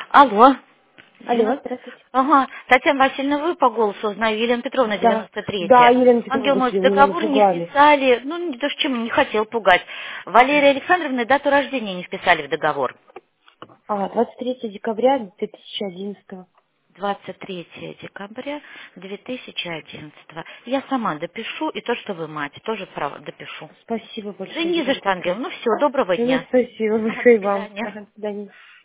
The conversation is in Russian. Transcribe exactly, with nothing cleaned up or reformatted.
Алло. Алло, девяносто здравствуйте. Ага, Татьяна Васильевна, вы по голосу узнаю, Елена Петровна, Да, девяносто да, третья. Елена Ангел Петровна, мой, в вы меня договор не напугали. вписали, ну, не то, чем не хотел пугать. Валерия Александровна дату рождения не вписали в договор. А, двадцать третьего декабря две тысячи одиннадцатого. двадцать третьего декабря две тысячи одиннадцатого. Я сама допишу, и то, что вы мать, тоже право допишу. Спасибо Да большое, не за Елена что, Ангел. Петровна. Ну все, доброго Ну, дня. спасибо Ага, до большое вам. свидания. Ага, до свидания.